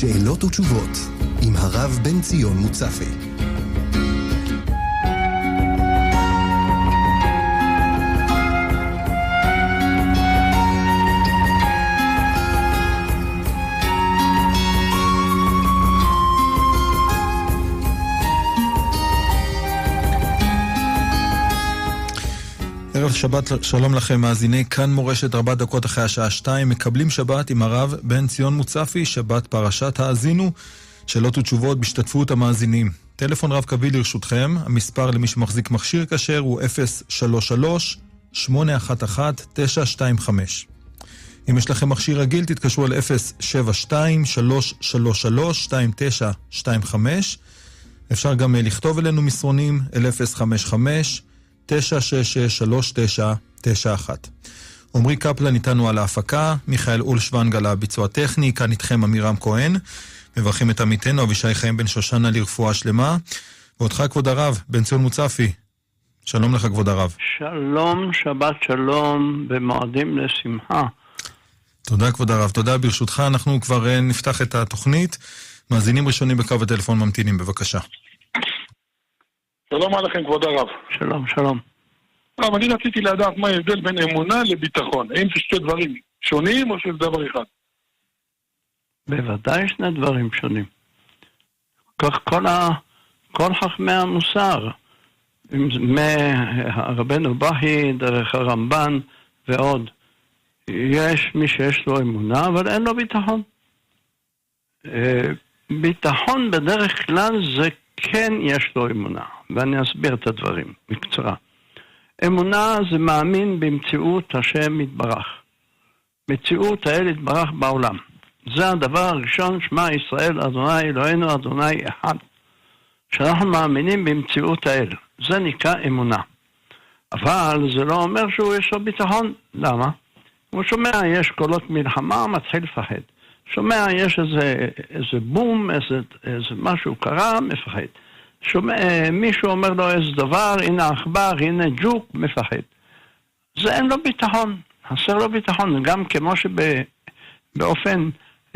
שאלות ותשובות עם הרב בן ציון מוצפי. ערב שבת שלום לכם מאזיני כאן מורשת 4 דקות אחרי השעה 2 מקבלים שבת עם הרב בן ציון מוצפי, שבת פרשת האזינו, שאלות ותשובות בהשתתפות המאזינים. טלפון רב קווי לרשותכם, המספר למי שמחזיק מכשיר כשר הוא 033-811-925. אם יש לכם מכשיר רגיל תתקשרו על 072-333-2925. אפשר גם לכתוב אלינו מסרונים אל 055-966-3991. עומרי קפלן איתנו על ההפקה, מיכאל אולשוונג על הביצוע טכני, כאן איתכם אמירם כהן. מברכים את עמיתנו אבישי חיים בן שושנה לרפואה שלמה, ואותך כבוד הרב בן ציון מוצפי, שלום לך כבוד הרב. שלום, שבת שלום, במועדים לשמחה. תודה כבוד הרב, תודה. ברשותך אנחנו כבר נפתח את התוכנית. מאזינים ראשונים בקו הטלפון ממתינים, בבקשה. שלום עליכם כבוד הרב. שלום, שלום. הרב, אני רציתי לדעת מה ההבדל בין אמונה לביטחון. האם זה שתי דברים שונים או שזה דבר אחד? בוודאי שני דברים שונים. כך כל חכמי המוסר, מהרבנו בהי, דרך הרמב"ן ועוד, יש מי שיש לו אמונה אבל אין לו ביטחון. ביטחון בדרך כלל זה כן יש לו אמונה, ואני אסביר את הדברים בקצרה. אמונה זה מאמין במציאות השם יתברך, מציאות האל יתברך בעולם. זה הדבר הראשון, שמע ישראל אדוני אלוהינו אדוני אחד, שאנחנו מאמינים במציאות האל, זה נקרא אמונה. אבל זה לא אומר שהוא יש לו ביטחון. למה? הוא שומע יש קולות מלחמה, מתחיל לפחד. שומע יש איזה בום, איזה משהו קרה, מפחד. שומע מישהו אומר לו איזה דבר, הנה עכבר, הנה ג'וק, מפחד. זה אין לו ביטחון, חסר לו ביטחון. גם כמו שבאופן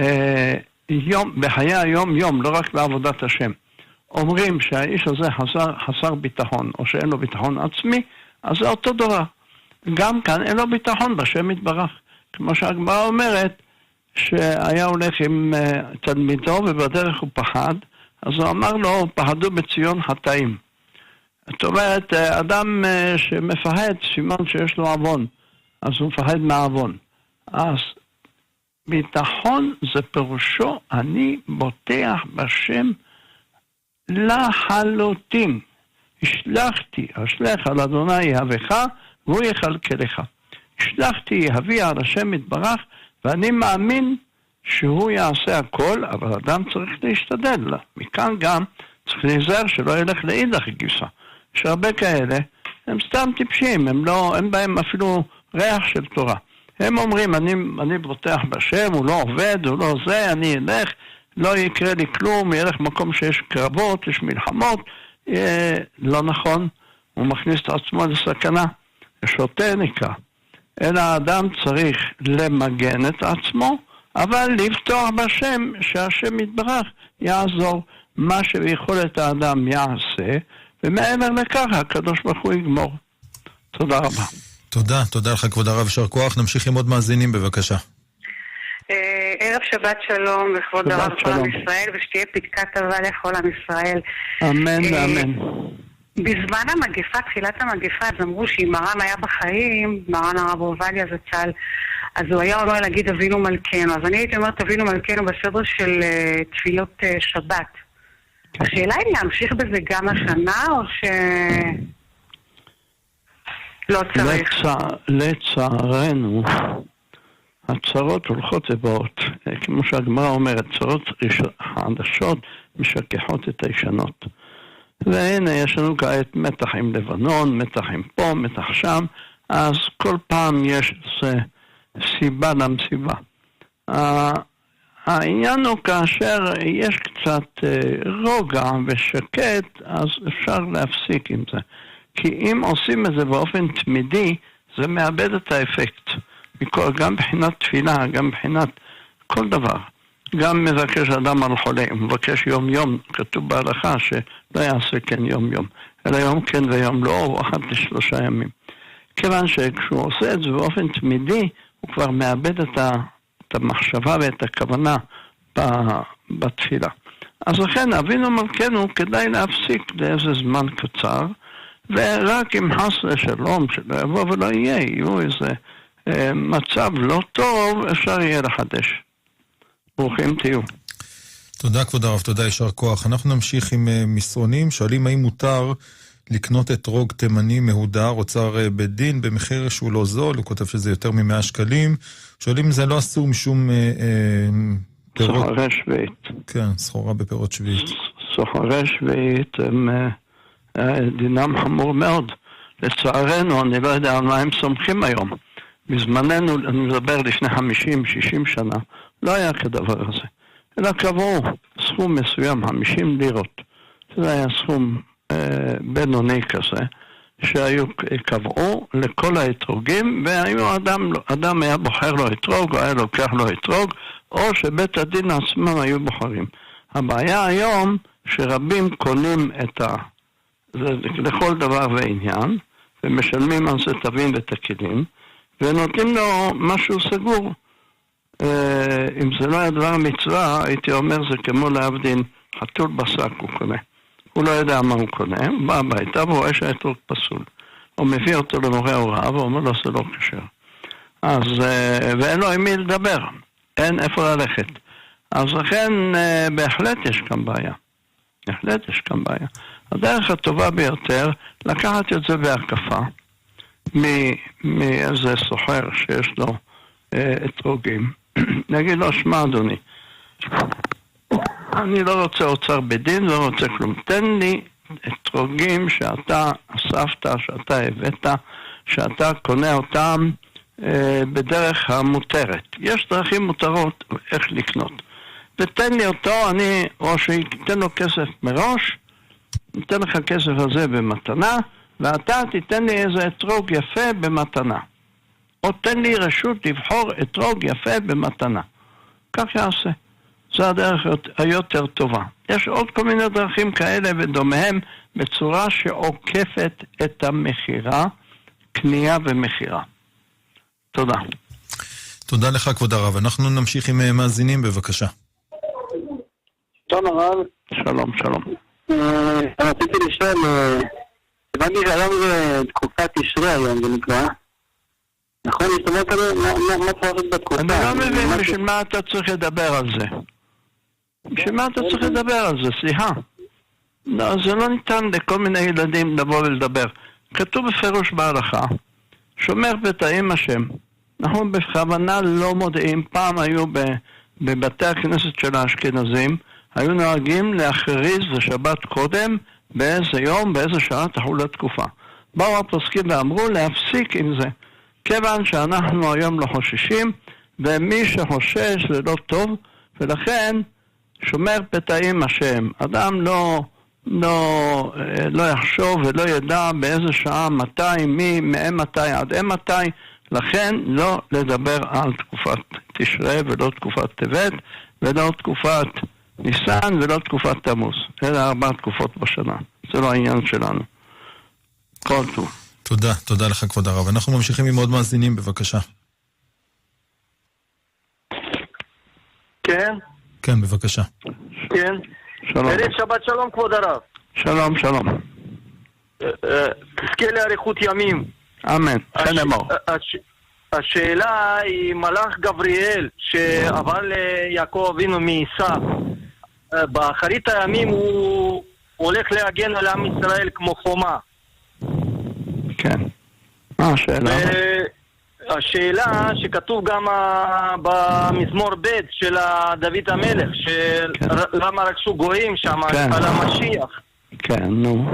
בחיי היום, לא רק בעבודת השם, אומרים שהאיש הזה חסר ביטחון, או שאין לו ביטחון עצמי, אז זה אותו דבר. גם כאן אין לו ביטחון בשם יתברך. כמו שהגמרא אומרת, שהיה הולך עם תלמידו ובדרך הוא פחד, אז הוא אמר לו, פחדו בציון חטאים. זאת אומרת, אדם שמפחד, סימן שיש לו עוון, אז הוא מפחד מהעוון. אז ביטחון זה פירושו, אני בוטח בשם לחלוטין. השלחתי, אשלח על אדוני יהבך, והוא יכלכלך. השלחתי יהבי על השם יתברך, ואני מאמין שהוא יעשה הכל, אבל אדם צריך להשתדל. מכאן גם צריך להיזהר שלא ילך לאידך גיסה. יש הרבה כאלה, הם סתם טיפשים, אין בהם אפילו ריח של תורה. הם אומרים, אני בוטח בשם, הוא לא עובד, הוא לא זה, אני אלך, לא יקרה לי כלום, ילך מקום שיש קרבות, יש מלחמות. לא נכון, הוא מכניס את עצמו לסכנה, שוטה נקרא. אלא האדם צריך למגן את עצמו, אבל לפתוח בשם, שהשם יתברך יעזור. מה שיכולת האדם יעשה, ומעבר לכך הקדוש ברוך הוא יגמור. תודה רבה. תודה לך כבוד הרב, יישר כוח. נמשיך עם עוד מאזינים בבקשה. ערב שבת שלום לכבוד הרב כל עם ישראל, ושתהיה פתקה טובה לכל עם ישראל. אמן ואמן. בזמן המגפה, תחילת המגפה, אז אמרו שאם מרן היה בחיים, מרן הרב עובדיה זצ"ל, אז הוא היה אומר להגיד אבינו מלכנו. אז אני הייתי אומרת אבינו מלכנו בסדר של תפילות שבת. השאלה היא להמשיך בזה גם השנה, או לא צריך? לצערנו, הצרות הולכות ובאות. כמו שהגמרא אומרת, צרות חדשות משכחות את הישנות. והנה יש לנו כעת מתח עם לבנון, מתח עם פה, מתח שם, אז כל פעם יש סיבה למסיבה. העניין הוא כאשר יש קצת רוגע ושקט, אז אפשר להפסיק עם זה. כי אם עושים את זה באופן תמידי, זה מאבד את האפקט. גם בחינת תפילה, גם בחינת כל דבר. גם מבקש אדם על חולה, הוא מבקש יום יום, כתוב בהלכה שלא יעשה כן יום יום, אלא יום כן ויום לא, או 1 ל3 ימים. כיוון שכשהוא עושה את זה באופן תמידי, הוא כבר מאבד את המחשבה ואת הכוונה בתפילה. אז לכן אבינו מלכנו כדאי להפסיק לאיזה זמן קצר, ורק אם חס לשלום שלא יבוא ולא יהיו איזה מצב לא טוב, אפשר יהיה לחדש. ברוכים תהיו. תודה כבוד הרב, תודה, יישר כוח. אנחנו נמשיך עם מסרונים, שואלים האם מותר לקנות אתרוג תימני מהודר, אוצר בית דין, במחיר שהוא לא זול, הוא כותב שזה יותר מ100 שקלים, שואלים אם זה לא אסור משום פירות. סוחרי שביעית. כן, סחורה בפירות שביעית. סוחרי שביעית הם דינם חמור מאוד. לצערנו, אני לא יודע על מה הם סומכים היום. בזמננו, אני מדבר לפני 50-60 שנה, לא היה כדבר הזה. אלא קבעו סכום מסוים, 50 לירות. זה היה סכום בינוני כזה, שהיו קבעו לכל האתרוגים, והיו אדם היה בוחר לו אתרוג, או היה לוקח לו אתרוג, או שבית הדין עצמם היו בוחרים. הבעיה היום שרבים קונים זה לכל דבר ועניין, ומשלמים על זה תווים ותקינים, ונותנים לו משהו סגור. אם זה לא היה דבר מצווה, הייתי אומר, זה כמו להבדין חתול בשק הוא קונה. הוא לא יודע מה הוא קונה, הוא בא הביתה והוא רואה שהאתרוג פסול. הוא מביא אותו למורה הוראה ואומר לו, זה לא כשר. אז, ואין לו עם מי לדבר, אין איפה ללכת. אז לכן בהחלט יש כאן בעיה. בהחלט יש כאן בעיה. הדרך הטובה ביותר, לקחת את זה בהקפה, מאיזה סוחר שיש לו אתרוגים. נגיד לו, שמע אדוני, אני לא רוצה אוצר בדין, לא רוצה כלום. תן לי אתרוגים שאתה אספת, שאתה הבאת, שאתה קונה אותם בדרך המותרת. יש דרכים מותרות איך לקנות. ותן לי אותו, או שתיתן לו כסף מראש, ניתן לך כסף הזה במתנה, ואתה תיתן לי איזה אתרוג יפה במתנה. או תן לי רשות לבחור אתרוג יפה במתנה. כך יעשה. זו הדרך היותר טובה. יש עוד כל מיני דרכים כאלה ודומיהם בצורה שעוקפת את המחירה, קנייה ומחירה. תודה. תודה לך כבוד הרב. אנחנו נמשיך עם מאזינים, בבקשה. שלום הרב. שלום, שלום. רציתי לשאול, הבנתי שהיום זה תקופת תשרי היום, זה נקרא. נכון, להשתמש כזה, מה צריך לעשות בתקופה? אני לא מבין בשביל מה אתה צריך לדבר על זה. בשביל מה אתה צריך לדבר על זה, סליחה. לא, זה לא ניתן לכל מיני ילדים לבוא ולדבר. כתוב בפירוש בהלכה, שומר פתאים השם. אנחנו בכוונה לא מודעים, פעם היו בבתי הכנסת של האשכנזים, היו נוהגים להכריז לשבת קודם, באיזה יום, באיזה שעה תחול התקופה. באו הפוסקים ואמרו להפסיק עם זה. כיוון שאנחנו היום לא חוששים, ומי שחושש זה לא טוב, ולכן שומר פתאים השם. אדם לא יחשוב ולא ידע באיזה שעה, מתי, מתי עד מתי, לכן לא לדבר על תקופת תשרי ולא תקופת טבת, ולא תקופת ניסן ולא תקופת תמוז. אלה 4 תקופות בשנה. זה לא העניין שלנו. כל טוב. תודה, תודה לך כבוד הרב. אנחנו ממשיכים עם עוד מאזינים, בבקשה. כן? כן, בבקשה. כן. שלום. ערב שבת שלום כבוד הרב. שלום, שלום. תזכה לאריכות ימים. אמן, כן אמור. השאלה היא מלאך גבריאל שעבר ליעקב אבינו מעשיו. באחרית הימים הוא הולך להגן על עם ישראל כמו חומה. כן. מה השאלה? השאלה שכתוב גם במזמור ב' של דוד המלך, למה רגשו גויים שם על המשיח. כן, נו.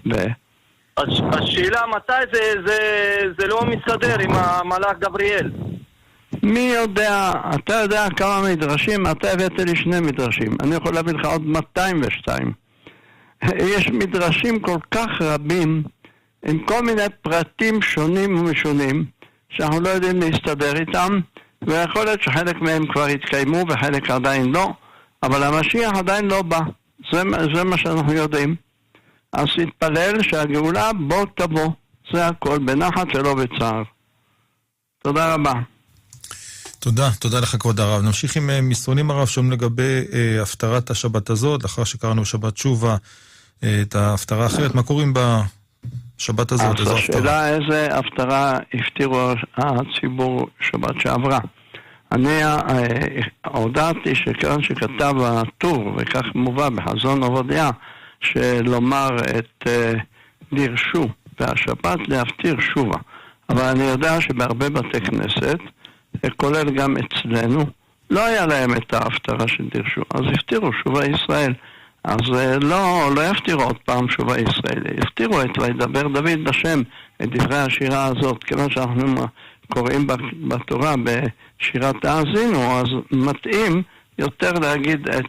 השאלה מתי זה לא מסתדר עם המלאך גבריאל. מי יודע, אתה יודע כמה מדרשים, אתה הבאת לי 2 מדרשים. אני יכול להביא לך עוד 202. יש מדרשים כל כך רבים, עם כל מיני פרטים שונים ומשונים, שאנחנו לא יודעים להסתדר איתם, ויכול להיות שחלק מהם כבר התקיימו וחלק עדיין לא, אבל המשיח עדיין לא בא. זה מה שאנחנו יודעים. אז תתפלל שהגאולה בוא תבוא. זה הכל, בנחת ולא בצער. תודה רבה. תודה לך כבוד הרב. נמשיך עם מסרונים הרב שום לגבי הפטרת השבת הזאת, לאחר שקראנו שבת שובה את ההפטרה האחרת. מה קוראים בשבת הזאת? אז השאלה איזה הפטרה הפטירו הציבור שבת שעברה. אני הודעתי שכאן שכתב הטור, וכך מובא בחזון עובדיה, שלומר את דרשו והשבת להפטיר שובה. אבל אני יודע שבהרבה בתי כנסת, כולל גם אצלנו, לא היה להם את ההפטרה של דרשו, אז הפטירו שובה ישראל. אז לא יפטירו עוד פעם שובה ישראל, יפטירו את וידבר דוד בשם, את דברי השירה הזאת, כיוון שאנחנו קוראים בתורה בשירת האזינו, אז מתאים יותר להגיד את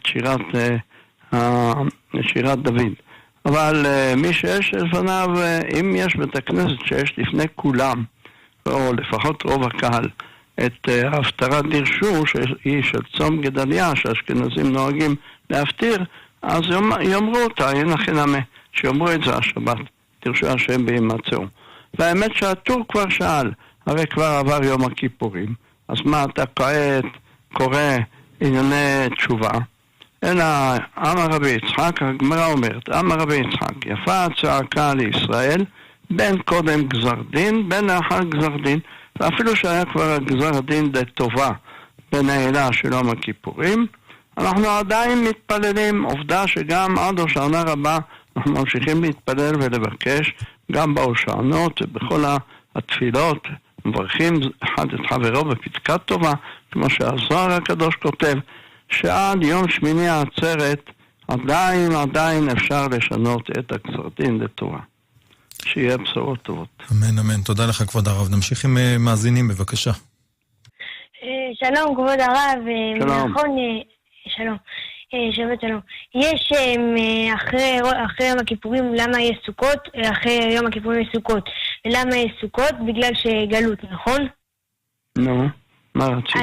שירת דוד. אבל מי שיש לפניו, אם יש בית הכנסת שיש לפני כולם, או לפחות רוב הקהל, את ההפטרת דרשו, שהיא של צום גדליה, שהאשכנזים נוהגים להפטיר, אז יאמרו אותה, אין לכם נמה, שיאמרו את זה השבת, דרשו השם בהימצאו. והאמת שהטור כבר שאל, הרי כבר עבר יום הכיפורים, אז מה אתה כעת קורא ענייני תשובה? אלא אמר רבי יצחק, הגמרא אומרת, אמר רבי יצחק, יפה הצעקה לישראל, בין קודם גזר דין, בין לאחר גזר דין, ואפילו שהיה כבר גזר דין די טובה בנעילה של יום הכיפורים, אנחנו עדיין מתפללים. עובדה שגם עד הושענא רבה אנחנו ממשיכים להתפלל ולבקש, גם בהושענות ובכל התפילות, מברכים אחד את חברו בפתקת טובה, כמו שהזוהר הקדוש כותב, שעד יום שמיני העצרת עדיין אפשר לשנות את הגזר דין לטובה. שיהיה בשורות טובות. אמן, אמן. תודה לך כבוד הרב. נמשיך עם מאזינים, בבקשה. שלום כבוד הרב. שלום. נכון, שלום. שבת שלום. יש אחרי יום הכיפורים, למה יש סוכות? אחרי יום הכיפורים יש סוכות. ולמה יש סוכות? בגלל שגלות, נכון? נו, מה רצית?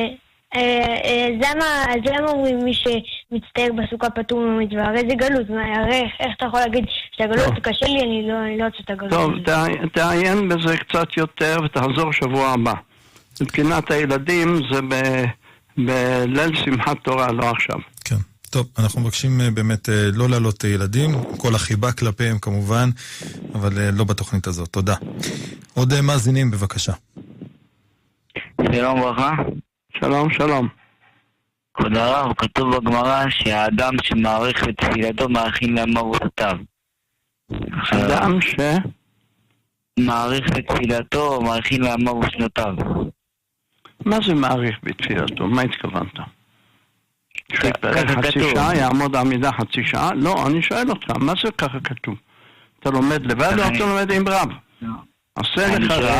אז למה אומרים מי שמצטער בסוכה פטור מהמצווה? הרי זה גלות. הרי איך אתה יכול להגיד שהגלות קשה לי? אני לא רוצה את הגלות. טוב, תעיין בזה קצת יותר ותחזור שבוע הבא. מבחינת הילדים זה בליל שמחת תורה, לא עכשיו. כן. טוב, אנחנו מבקשים באמת לא לעלות ילדים, כל החיבה כלפיהם כמובן, אבל לא בתוכנית הזאת. תודה. עוד מאזינים, בבקשה. שלום ברכה. שלום, שלום. כבוד הרב, כתוב בגמרא שהאדם שמעריך את תפילתו מאכין לעמרותיו. אדם מעריך את תפילתו מאכין לעמרותיו. מה זה מעריך בתפילתו? מה התכוונת? ככה חצי כתוב. שעה, יעמוד עמידה חצי שעה? לא, אני שואל אותך, מה זה ככה כתוב? אתה לומד לבד או אתה לומד עם רב? עשה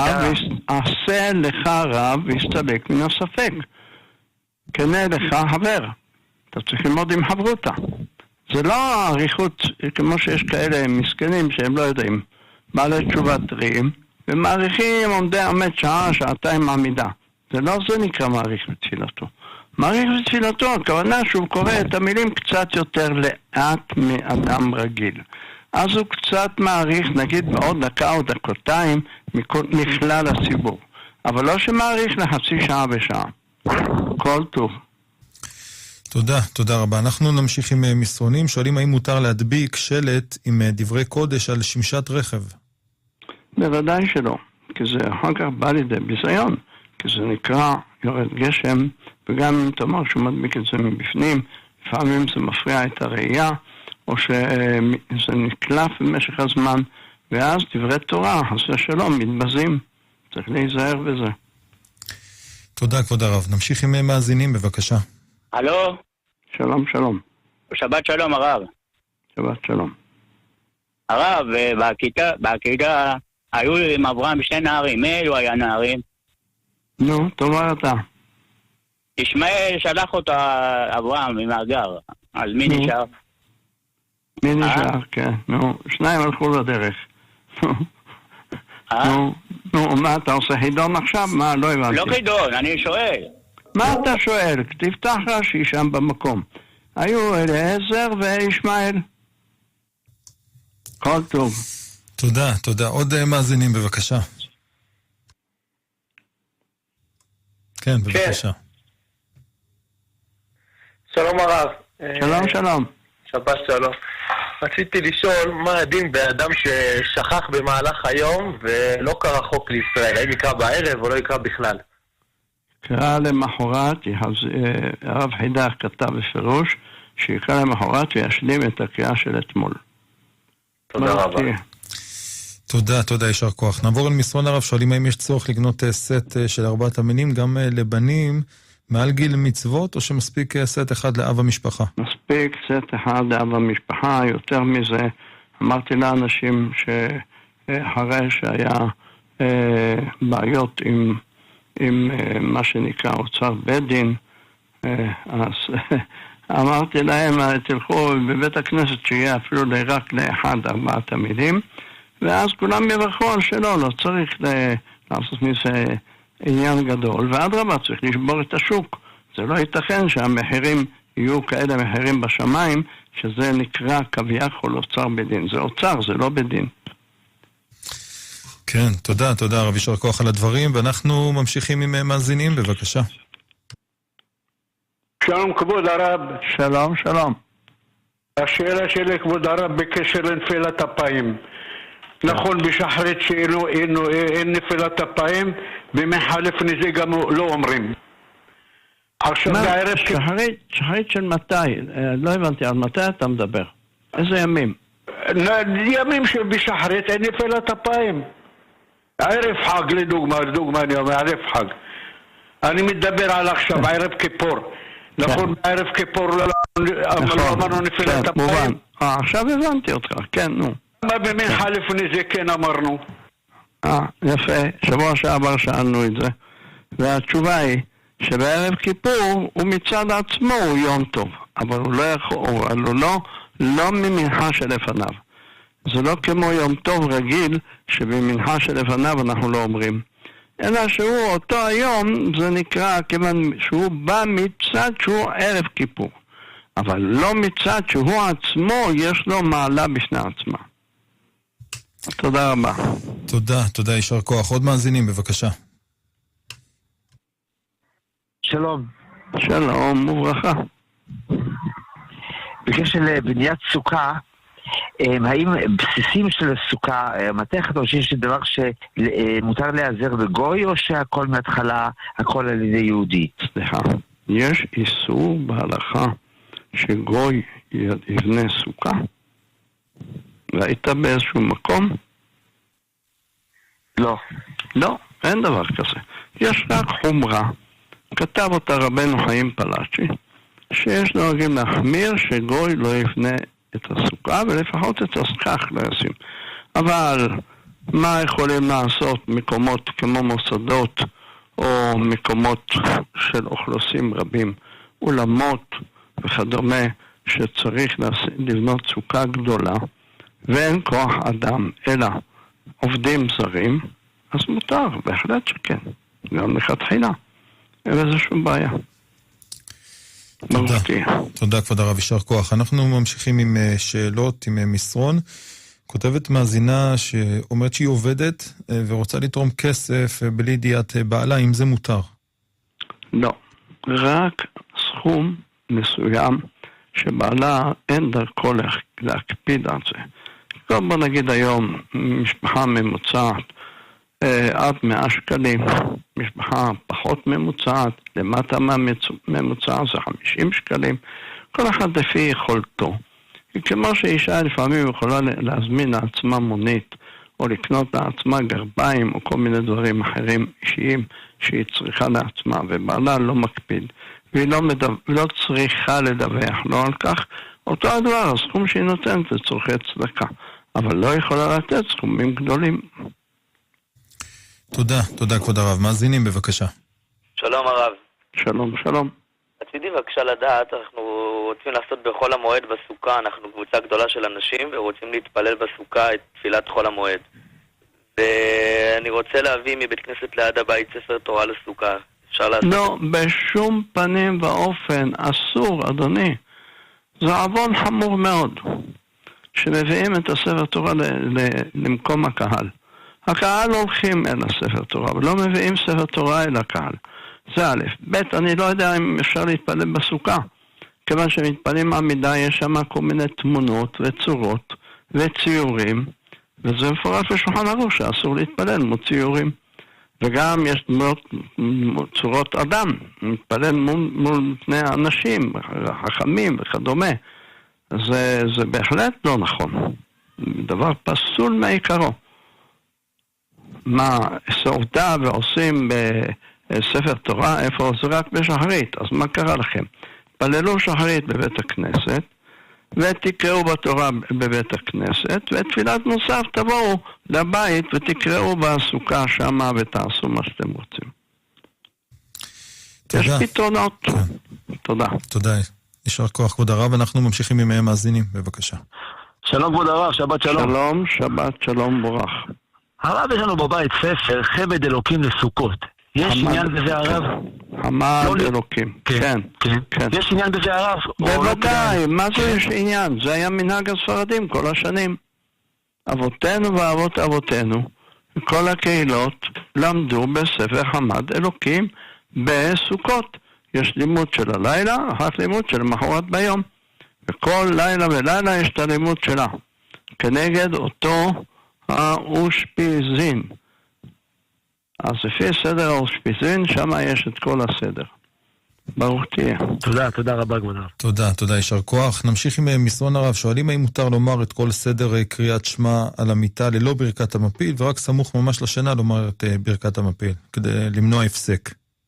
לך רב והסתלק מן הספק. כנה לך חבר. אתה צריך ללמוד עם חברותה. זה לא עריכות כמו שיש כאלה מסכנים שהם לא יודעים. בעלי תשובה טריים, ומעריכים עומד שעה, שעתיים עמידה. זה לא זה נקרא מעריך בתפילתו. מעריך בתפילתו, הכוונה שהוא קורא את המילים קצת יותר לאט מאדם רגיל. אז הוא קצת מעריך, נגיד בעוד דקה או דקותיים, מכלל הציבור. אבל לא שמעריך לחצי שעה בשעה. כל טוב. תודה רבה. אנחנו נמשיך עם מסרונים. שואלים האם מותר להדביק שלט עם דברי קודש על שמשת רכב? בוודאי שלא. כי זה אחר כך בא לידי ביזיון. כי זה נקרא יורד גשם, וגם אם תאמר שהוא מדביק את זה מבפנים, לפעמים זה מפריע את הראייה, או שזה נקלף במשך הזמן, ואז דברי תורה, עשה שלום, מתבזים. צריך להיזהר בזה. תודה, כבוד הרב. נמשיך עם מאזינים, בבקשה. הלו? שלום, שלום. שבת שלום, הרב. שבת שלום. הרב, בעקידה היו עם אברהם שני נערים. מי אלו היה נערים? נו, תאמר אתה. ישמעאל שלח אותו אברהם עם הגר. אז מי נשאר? מי נשאר, כן. נו, שניים הלכו לדרך. נו, נו, מה אתה עושה חידון עכשיו? מה, לא הבנתי. לא חידון, אני שואל. מה אתה שואל? תפתח רש"י שם במקום. היו אליעזר וישמעאל. כל טוב. תודה, תודה. עוד מאזינים בבקשה. כן, בבקשה. שלום הרב. שלום, שלום. שבת שלום. רציתי לשאול מה הדין באדם ששכח במהלך היום ולא קרא חוק לישראל, האם יקרא בערב או לא יקרא בכלל? קרא למחרת, הרב חידה כתב בפירוש שיקרא למחרת וישלים את הקריאה של אתמול. תודה רבה. תודה, תודה, יישר כוח. נעבור אל מסרון הרב, שואלים האם יש צורך לקנות סט של 4 המינים גם לבנים מעל גיל מצוות, או שמספיק סט אחד לאב המשפחה? מספיק סט אחד לאב המשפחה, יותר מזה, אמרתי לאנשים שאחרי שהיה בעיות עם מה שנקרא אוצר בית דין, אז אמרתי להם, תלכו בבית הכנסת שיהיה אפילו רק לאחד 4 המינים, ואז כולם יברכו על שלו, לא צריך לעשות מזה עניין גדול, ואדרבה צריך לשבור את השוק. זה לא ייתכן שהמחירים יהיו כאלה מחירים בשמיים, שזה נקרא כביכול אוצר בדין. זה אוצר, זה לא בדין. כן, תודה, תודה רב, יישר כוח על הדברים, ואנחנו ממשיכים עם מאזינים, בבקשה. שלום כבוד הרב. שלום, שלום. השאלה שלי כבוד הרב בקשר לנפילת אפיים. נכון, בשחרית שאין נפילת אפיים, במחלף נזה גם לא אומרים. עכשיו בערב... שחרית של מתי? לא הבנתי, על מתי אתה מדבר? איזה ימים? ימים שבשחרית אין נפילת אפיים. ערב חג לדוגמה אני אומר, ערב חג. אני מדבר על עכשיו, ערב כיפור. נכון, בערב כיפור לא אמרנו נפילת אפיים. עכשיו הבנתי אותך, כן, נו. מה במחלף נזה כן אמרנו? יפה, שבוע שעבר שאלנו את זה, והתשובה היא שבערב כיפור הוא מצד עצמו הוא יום טוב, אבל הוא לא יכול, אבל הוא לא ממנחה שלפניו. זה לא כמו יום טוב רגיל שבמנחה שלפניו אנחנו לא אומרים, אלא שהוא אותו היום, זה נקרא כיוון שהוא בא מצד שהוא ערב כיפור, אבל לא מצד שהוא עצמו יש לו מעלה בפני עצמה. תודה רבה. תודה, תודה, יישר כוח. עוד מאזינים, בבקשה. שלום. שלום, וברכה. בקשר לבניית סוכה, האם בסיסים של הסוכה, מתי אתה חושב שזה דבר שמותר להיעזר בגוי, או שהכל מההתחלה, הכל על ידי יהודי? סליחה, יש איסור בהלכה שגוי יבנה סוכה? ראית באיזשהו מקום? לא. לא, אין דבר כזה. יש רק חומרה. כתב אותה רבנו חיים פלאצ'י, שיש נוהגים להחמיר שגוי לא יבנה את הסוכה, ולפחות את הסכך לא ישים. אבל מה יכולים לעשות מקומות כמו מוסדות, או מקומות של אוכלוסים רבים, אולמות וכדומה, שצריך לבנות סוכה גדולה, ואין כוח אדם, אלא עובדים זרים, אז מותר, בהחלט שכן. גם לכתחילה. אין איזה שום בעיה. תודה. תודה כבוד הרב, יישר כוח. אנחנו ממשיכים עם שאלות, עם מסרון. כותבת מאזינה שאומרת שהיא עובדת ורוצה לתרום כסף בלי ידיעת בעלה, אם זה מותר? לא. רק סכום מסוים שבעלה אין דרכו להקפיד על זה. בוא נגיד היום, משפחה ממוצעת עד 100 שקלים, משפחה פחות ממוצעת, למטה מהממוצע זה 50 שקלים, כל אחד לפי יכולתו. כמו שאישה לפעמים יכולה להזמין לעצמה מונית, או לקנות לעצמה גרביים, או כל מיני דברים אחרים אישיים שהיא צריכה לעצמה, ובעלה לא מקפיד, והיא לא צריכה לדווח לו על כך, אותו הדבר, הסכום שהיא נותנת לצורכי צדקה, אבל לא יכולה לתת סכומים גדולים. תודה, תודה כבוד הרב. מאזינים בבקשה. שלום הרב. שלום, שלום. רציתי בבקשה לדעת, אנחנו רוצים לעשות בחול המועד בסוכה, אנחנו קבוצה גדולה של אנשים ורוצים להתפלל בסוכה את תפילת חול המועד. ואני רוצה להביא מבית כנסת ליד הבית ספר תורה לסוכה. אפשר לעשות? לא, בשום פנים ואופן, אסור, אדוני. זה עוון חמור מאוד, שמביאים את הספר תורה למקום הקהל. הקהל הולכים אל הספר תורה, ולא מביאים ספר תורה אל הקהל. זה א', ב', אני לא יודע אם אפשר להתפלל בסוכה. כיוון שמתפלים מעמידה, יש שם כל מיני תמונות וצורות וציורים, וזה מפורש בשולחן ערוך שאסור להתפלל מול ציורים. וגם יש צורות אדם, מתפלל מול פני האנשים, חכמים וכדומה. זה בהחלט לא נכון. דבר פסול מעיקרו. מה סעודה ועושים בספר תורה, איפה זה רק בשחרית, אז מה קרה לכם? פללו שחרית בבית הכנסת, ותקראו בתורה בבית הכנסת, ותפילת מוסף תבואו לבית ותקראו בסוכה שמה ותעשו מה שאתם רוצים. תודה. יש פתרונות. תודה. תודה. יישר כוח כבוד הרב, אנחנו ממשיכים עם מאזינים, בבקשה. שלום כבוד הרב, שבת שלום. שלום, שבת שלום בורך. הרב, יש לנו בבית ספר, חמד אלוקים לסוכות. יש עניין בזה הרב? חמד אלוקים, כן. יש עניין בזה הרב? בוודאי, מה זה יש עניין? זה היה מנהג הספרדים כל השנים. אבותינו ואבות אבותינו, כל הקהילות למדו בספר חמד אלוקים בסוכות. יש לימוד של הלילה, רק לימוד של מחרת ביום. וכל לילה ולילה יש את הלימוד שלה. כנגד אותו האושפיזין. אז לפי סדר האושפיזין, שם יש את כל הסדר. ברוך תהיה. תודה רבה כבוד הרב. תודה, יישר כוח. נמשיך עם מסרון הרב. שואלים האם מותר לומר את כל סדר קריאת שמע על המיטה ללא ברכת המפיל, ורק סמוך ממש לשינה לומר את ברכת המפיל, כדי למנוע הפסק.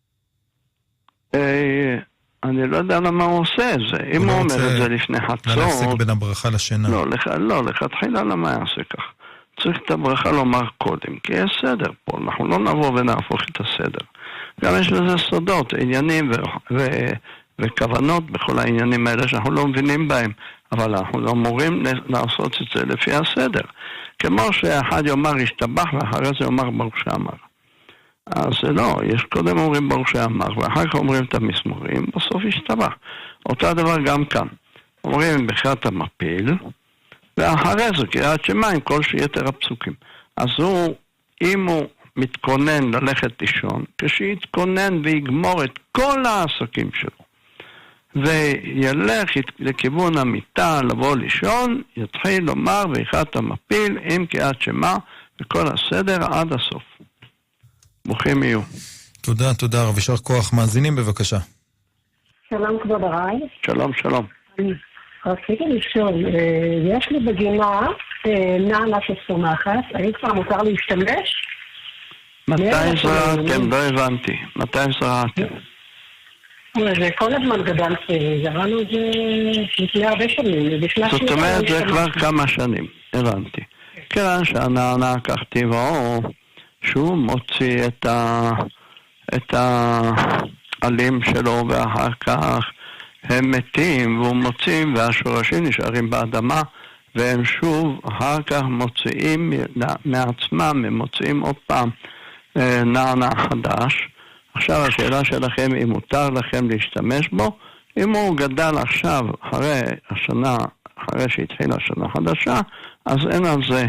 אני לא יודע למה הוא עושה את זה. אם הוא אומר את זה לפני חצות... להפסק בין הברכה לשינה. לא, לכתחילה למה יעשה כך? צריך את הברכה לומר קודם, כי יש סדר פה, אנחנו לא נבוא ונהפוך את הסדר. גם יש לזה סודות, עניינים וכוונות בכל העניינים האלה שאנחנו לא מבינים בהם, אבל אנחנו אמורים לעשות את זה לפי הסדר. כמו שאחד יאמר ישתבח ואחרי זה יאמר ברוך שאמר. אז לא, יש קודם אומרים ברוך שאמר ואחר כך אומרים את המזמורים, בסוף ישתבח. אותו הדבר גם כאן. אומרים ברכת המפיל, ואחרי זה קריאת שמע עם כל שיתר הפסוקים. אז אם הוא מתכונן ללכת לישון, כשיתכונן ויגמור את כל העסקים שלו, וילך לכיוון המיטה לבוא לישון, יתחיל לומר ברכת המפיל עם קריאת שמע וכל הסדר עד הסוף. ברוכים יהיו. תודה רב, יישר כוח. מאזינים בבקשה. שלום כבוד הרב. שלום. רציתי לשאול, יש לי בגינה נענה שצומחת, האם כבר מותר להשתמש? מתי זרעתם? לא הבנתי. מתי זרעתם? זה כל הזמן גדלתי, זרענו את זה לפני הרבה שנים. זאת אומרת, זה כבר כמה שנים, הבנתי. כיוון שהנענה כך טבעו, שהוא מוציא את העלים שלו ואחר כך הם מתים והוא מוצאים והשורשים נשארים באדמה והם שוב אחר כך מוציאים מעצמם, הם מוציאים עוד פעם נענה חדש. עכשיו השאלה שלכם אם מותר לכם להשתמש בו. אם הוא גדל עכשיו אחרי שהתחילה השנה חדשה, אז אין על זה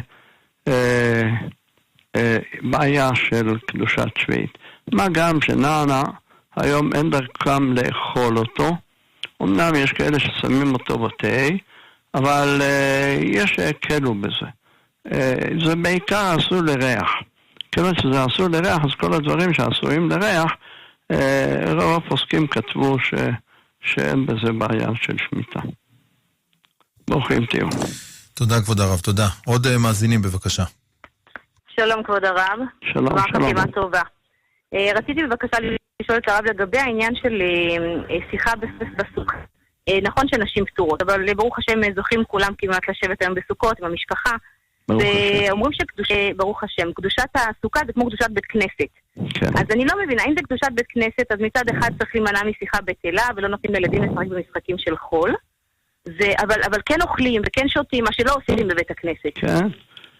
בעיה של קדושת שביעית. מה גם שנענה היום אין דרכם לאכול אותו. אמנם יש כאלה ששמים אותו בתה, אבל יש שהקלו בזה. זה בעיקר אסור לריח. כיוון שזה אסור לריח, אז כל הדברים שאסורים לריח, רוב הפוסקים כתבו שאין בזה בעיה של שמיטה. ברוכים תהיו. תודה כבוד הרב, תודה. עוד מאזינים בבקשה. שלום כבוד הרב. שלום. חתימה טובה. רציתי בבקשה לשאול את הרב לגבי העניין של שיחה בסוכה. נכון שנשים פטורות, אבל ברוך השם זוכים כולם כמעט לשבת היום בסוכות עם המשפחה. ואומרים ברוך השם, קדושת הסוכה זה כמו קדושת בית כנסת. אז אני לא מבינה, אם זה קדושת בית כנסת, אז מצד אחד צריך להימנע משיחה בטלה, ולא נותנים לילדים לשחק במשחקים של חול. אבל כן אוכלים וכן שותים, מה שלא עושים בבית הכנסת. כן.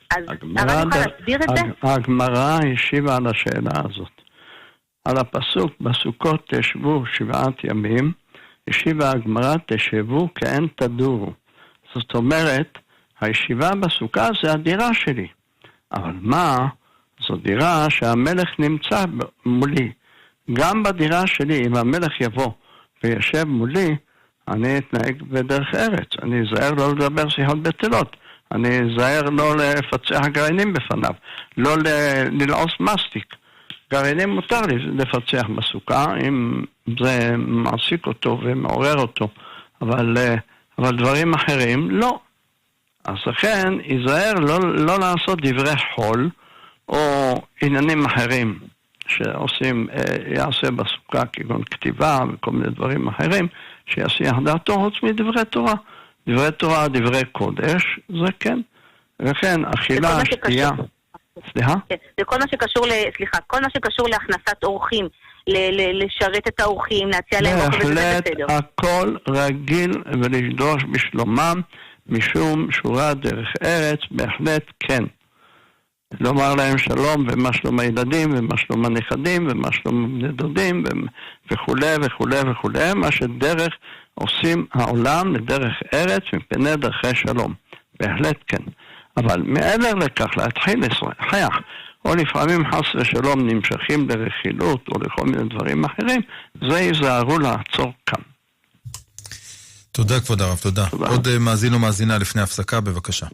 אז הרב יכול להסביר את זה? הגמרא השיבה על השאלה הזאת. על הפסוק, בסוכות תשבו 7 ימים, השיבה הגמרא, תשבו כאין תדורו. זאת אומרת, הישיבה בסוכה זה הדירה שלי. אבל מה? זו דירה שהמלך נמצא מולי. גם בדירה שלי, אם המלך יבוא וישב מולי, אני אתנהג בדרך ארץ. אני אזהר לא לדבר שיחות בטלות. אני אזהר לא לפצח גרעינים בפניו. לא ללעוס מסטיק. גרעינים מותר לי לפצח בסוכה, אם זה מעסיק אותו ומעורר אותו. אבל דברים אחרים, לא. אז לכן, ייזהר לא לעשות דברי חול, או עניינים אחרים שעושים, יעשה בסוכה, כגון כתיבה וכל מיני דברים אחרים, שיעשיח דעתו חוץ מדברי תורה. דברי תורה, דברי קודש, זה כן. וכן, אכילה, שתייה. סליחה? זה כל מה שקשור, כל מה שקשור להכנסת אורחים, לשרת את האורחים, להציע להם אוכל וזה בסדר. בהחלט, הכל רגיל ולדרוש בשלומם, משום שורה דרך ארץ, בהחלט כן. לומר להם שלום, ומה שלום הילדים, ומה שלום הנכדים, ומה שלום בני דודים, וכו' וכו' וכו', מה שדרך עושים העולם לדרך ארץ מפני דרכי שלום. בהחלט כן. אבל מעבר לכך, להתחיל לשוחח, או לפעמים חס ושלום נמשכים לרכילות, או לכל מיני דברים אחרים, זה ייזהרו לעצור כאן. תודה כבוד הרב, תודה. עוד מאזין או מאזינה לפני הפסקה, בבקשה.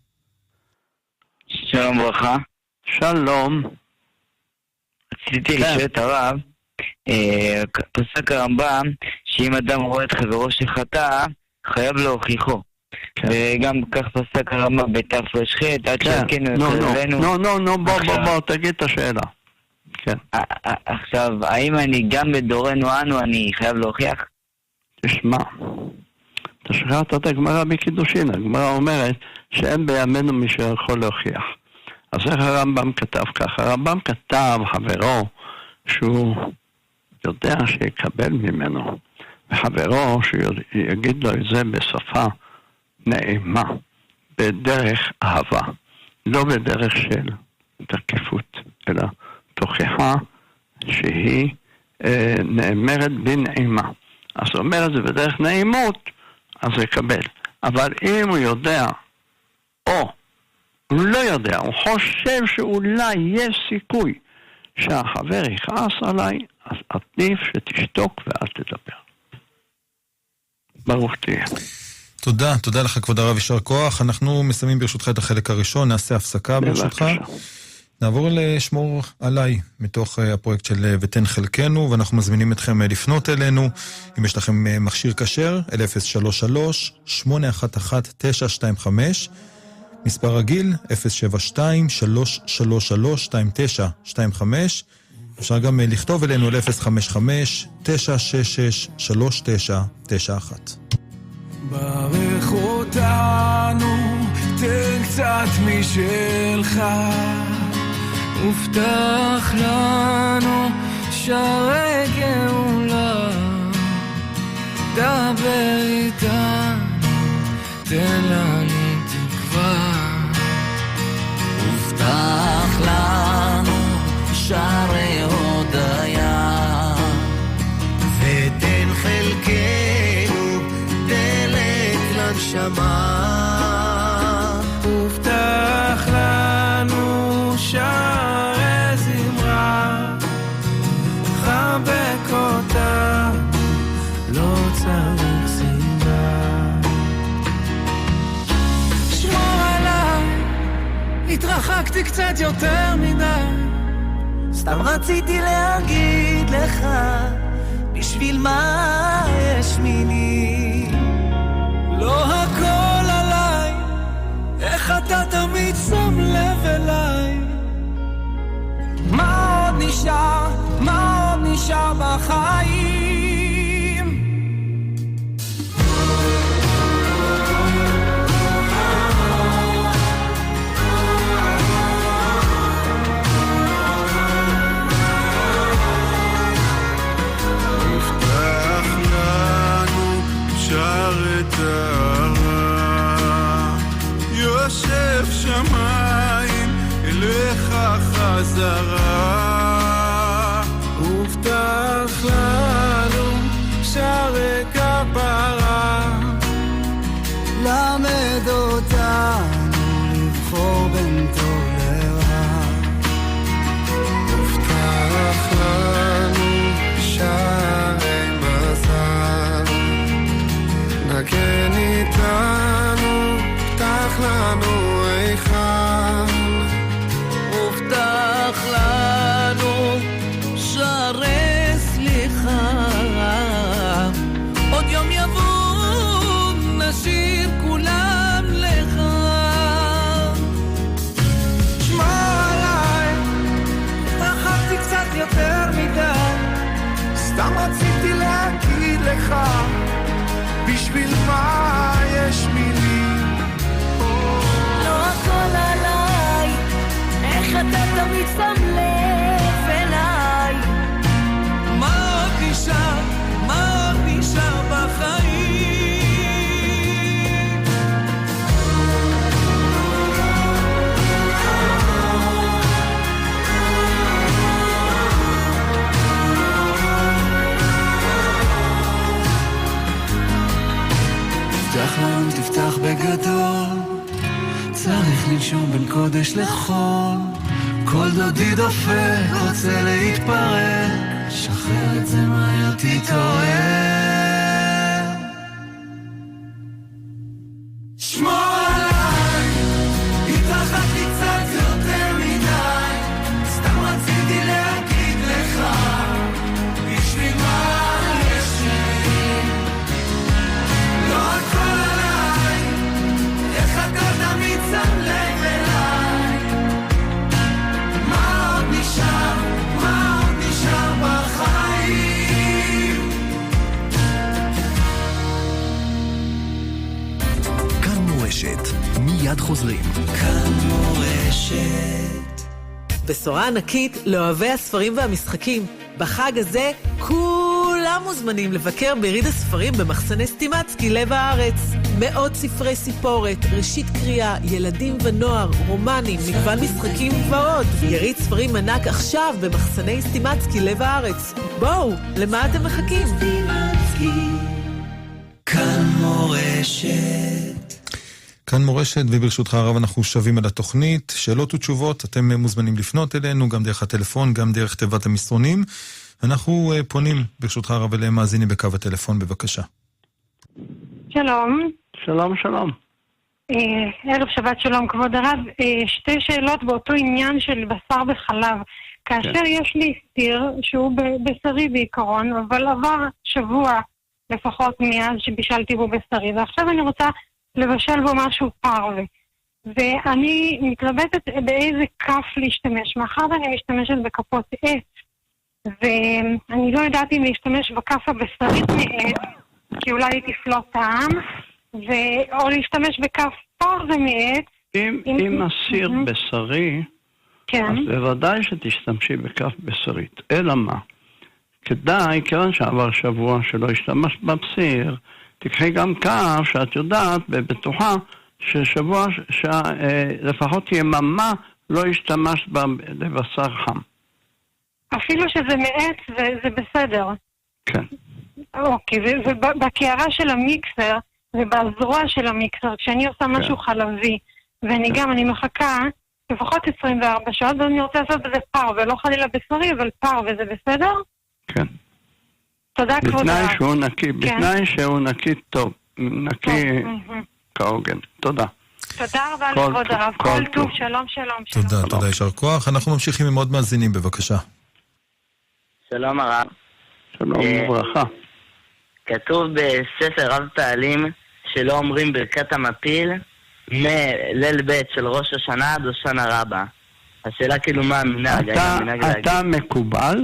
שלום ברכה. שלום. רציתי לשאול את הרב, פסק הרמב"ם, שאם אדם רואה את חברו שחטא, חייב להוכיחו. וגם כך פסק הרמב"ם בתר"ח, עד שכן בוא, תגיד את השאלה. כן. עכשיו, האם אני גם בדורנו אנו, אני חייב להוכיח? תשמע, אתה שכחת את הגמרא בקידושין. הגמרא אומרת שאין בימינו מי שיכול להוכיח. אז איך הרמב"ם כתב ככה? הרמב"ם כתב חברו שהוא יודע שיקבל ממנו, וחברו שיגיד לו את זה בשפה נעימה, בדרך אהבה, לא בדרך של תקיפות, אלא תוכחה שהיא נאמרת בנעימה. אז הוא אומר את זה בדרך נעימות, אז הוא יקבל. אבל אם הוא יודע, או הוא לא יודע, הוא חושב שאולי יש סיכוי שהחבר יכעס עליי, אז עדיף שתשתוק ואל תדבר. ברוך תהיה. תודה לך כבוד הרב, יישר כוח. אנחנו מסיימים ברשותך את החלק הראשון, נעשה הפסקה ברשותך. נעבור לשמור עליי, מתוך הפרויקט של ותן חלקנו, ואנחנו מזמינים אתכם לפנות אלינו, אם יש לכם מכשיר כשר, 033-811-925, מספר רגיל, 072-333-2925, אפשר גם לכתוב אלינו על 055-966-3991. ברך אותנו, תן קצת משלך, ופתח לנו שערי גאולה, דבר איתנו, תן לנו תקווה, ופתח לנו שערי הודיה, ותן חלקנו דלת לנשמה, ופתח לנו שערי זמרה, חבק אותה, לא צריך סיבה. שמור עליי, התרחקתי קצת יותר מדי, סתם רציתי להגיד לך, בשביל מה יש מילים, לא הכל עליי, איך אתה תמיד שם לב אליי. מה עוד נשאר, מה עוד נשאר בחיים? הבטח לנו שער את הרע, יוסף שמע בחזרה, הובטח לנו שערי כפרה, למד אותנו לבחור בין טוב לרע, הובטח לנו שערי מזל, נגן איתנו, פתח לנו איכן, הובטח לנו שערי סליחה, עוד יום יבוא נשאיר כולם לך, שמע עליי, רחבתי קצת יותר מדי, סתם רציתי להגיד לך, בשביל מה יש מילים, לא הכל עליי, איך אתה תמיד שם לב אליי, מה עוד נשאר, מה עוד נשאר בחיים, תפתח לנו, תפתח בגדול, צריך לנשום בין קודש לחול, כל דודי דופק, רוצה להתפרק, שחרר את זה מהר, תתעורר, שמור עליי, התרחקתי קצת יותר מדי, סתם רציתי להגיד לך, בשביל מה יש לי, לא הכל עליי, איך אתה תמיד שם לב אליי, מה עוד נשאר, מה עוד נשאר בחיים. כאן מורשת, מיד חוזרים. כאן מורשת. בשורה ענקית לאוהבי הספרים והמשחקים. בחג הזה כולם מוזמנים לבקר ביריד הספרים במחסני סטימצקי לב הארץ. מאות ספרי סיפורת, ראשית קריאה, ילדים ונוער, רומנים, מגוון משחקים ועוד. יריד ספרים ענק עכשיו במחסני סטימצקי לב הארץ. בואו, למה אתם מחכים? כאן מורשת. כאן מורשת, וברשותך הרב אנחנו שווים על התוכנית. שאלות ותשובות, אתם מוזמנים לפנות אלינו, גם דרך הטלפון, גם דרך תיבת המסרונים. אנחנו פונים, ברשותך הרב, אליהם מאזינים בקו הטלפון, בבקשה. שלום. שלום, שלום. ערב שבת שלום, כבוד הרב. שתי שאלות באותו עניין של בשר וחלב. כאשר יש לי סיר שהוא בשרי בעיקרון, אבל עבר שבוע לפחות מאז שבישלתי בו בשרי, ועכשיו אני רוצה לבשל בו משהו פרווה. ואני מתלבטת באיזה כף להשתמש, מאחר ואני משתמשת בכפות עץ, ואני לא יודעת אם להשתמש בכף הבשרית מעץ, כי אולי היא תפלוט טעם, או להשתמש בכף פרווה מעץ. אם הסיר בשרי, כן. אז בוודאי שתשתמשי בכף בשרית. אלא מה? כדאי, כיוון שעבר שבוע שלא השתמשת בסיר, תקחי גם כף שאת יודעת ובטוחה ששבוע, לפחות יממה לא השתמשת לבשר חם. אפילו שזה מעץ זה בסדר. כן. אוקיי, ובקערה של המיקסר ובזרוע של המיקסר, כשאני עושה משהו חלבי, ואני גם, אני מחכה לפחות 24 שעות, ואני רוצה לעשות בזה פר, ולא חלילה בשרי, אבל פר, וזה בסדר? כן. תודה כבוד הרב. בתנאי שהוא נקי, בתנאי שהוא נקי טוב, נקי כהוגן. תודה. תודה רבה לכבוד הרב. כל טוב, שלום, שלום. תודה, תודה, יישר כוח. אנחנו ממשיכים עם עוד מאזינים, בבקשה. שלום הרב. שלום וברכה. כתוב בספר רב פעלים שלא אומרים ברכת המפיל מליל ב' של ראש השנה עד הושענא רבה. השאלה כאילו מה המנהג? אתה מקובל?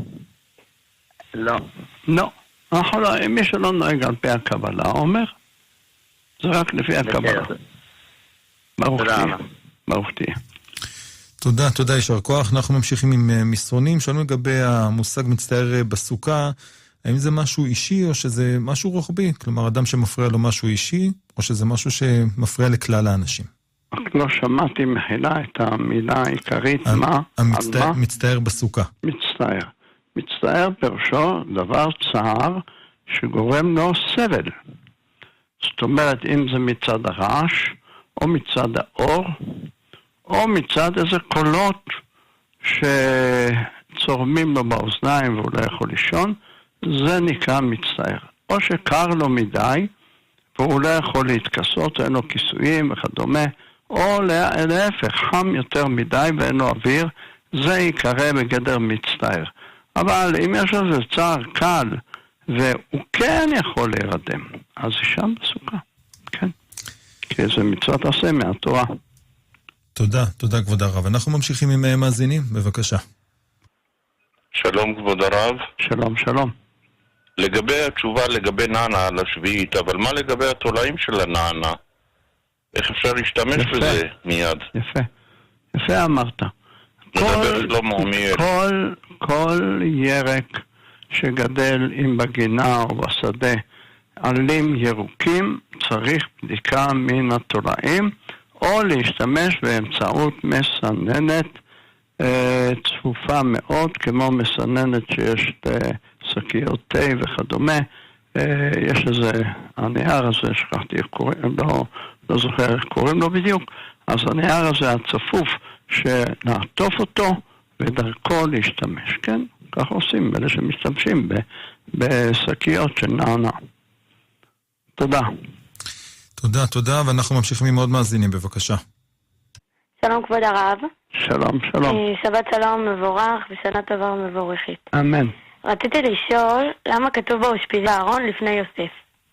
לא. לא. מי שלא נוהג על פי הקבלה אומר, זה רק לפי הקבלה. ברוך תהיה. ברוך תהיה. תודה, תודה, יישר כוח. אנחנו ממשיכים עם מסרונים. שואלים לגבי המושג מצטער בסוכה, האם זה משהו אישי או שזה משהו רוחבי? כלומר, אדם שמפריע לו משהו אישי, או שזה משהו שמפריע לכלל האנשים? רק לא שמעתי מחילה את המילה העיקרית, מה? מצטער בסוכה. מצטער. מצטער פירושו דבר צער שגורם לו סבל. זאת אומרת, אם זה מצד הרעש, או מצד האור, או מצד איזה קולות שצורמים לו באוזניים והוא לא יכול לישון, זה נקרא מצטער. או שקר לו מדי, והוא לא יכול להתכסות, אין לו כיסויים וכדומה, או להפך, חם יותר מדי ואין לו אוויר, זה יקרא בגדר מצטער. אבל אם יש לזה צער קל, והוא כן יכול להירדם, אז שם בסוכה, כן. כי זה מצוות עשה מהתורה. תודה, תודה כבוד הרב. אנחנו ממשיכים עם מאזינים, בבקשה. שלום כבוד הרב. שלום, שלום. לגבי התשובה לגבי נענה על השביעית, אבל מה לגבי התולעים של הנענה? איך אפשר להשתמש בזה מיד? יפה, יפה אמרת. כל ירק שגדל עם בגינה או בשדה עלים ירוקים צריך בדיקה מן התולעים, או להשתמש באמצעות מסננת צפופה מאוד, כמו מסננת שיש שקיות תה וכדומה. יש איזה, הנייר הזה, שכחתי איך קוראים, לא זוכר איך קוראים לו בדיוק, אז הנייר הזה הצפוף, שנעטוף אותו ודרכו להשתמש, כן? כך עושים, אלה שמשתמשים בשקיות של נענה. תודה. תודה, תודה, ואנחנו ממשיכים עם עוד מאזינים, בבקשה. שלום כבוד הרב. שלום, שלום. שבת שלום מבורך ושנה טובה ומבורכת. אמן. רציתי לשאול למה כתוב באושפיז אהרון לפני יוסף.